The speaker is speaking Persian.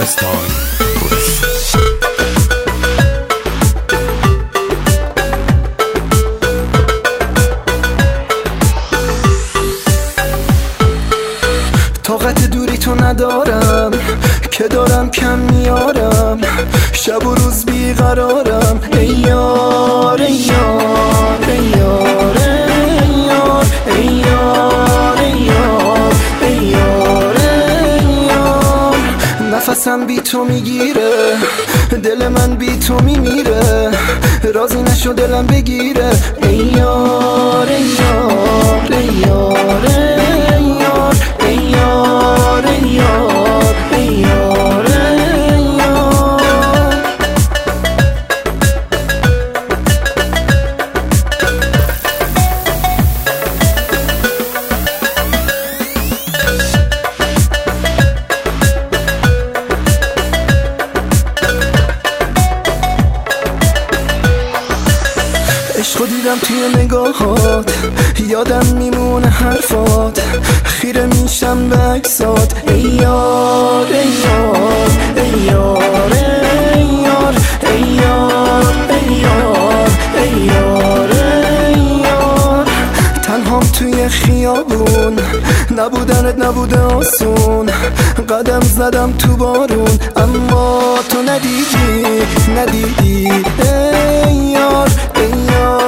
Style طاقت دوری تو ندارم که دارم کم میارم، شب و روز بیقرارم. ای یار ای یار ای یار ای یار ای یار ای یار ای یار ای یار. نفسم بی تو میگیره، دل من بی تو میمیره، راضی نشو دلم بگیره. ای یار ای یار ای یار ای یار ای یار ای یار ای یار ای یار. عشقو دیدم توی نگاهات، یادم میمونه حرفات، خیره میشم به عکسات. ای یار ای یار ای یار ای یار ای یار ای یار ای یار ای یار. تنهام توی خیابون، نبودنت نبوده آسون، قدم زدم تو بارون اما تو ندیدی ای یار ای یار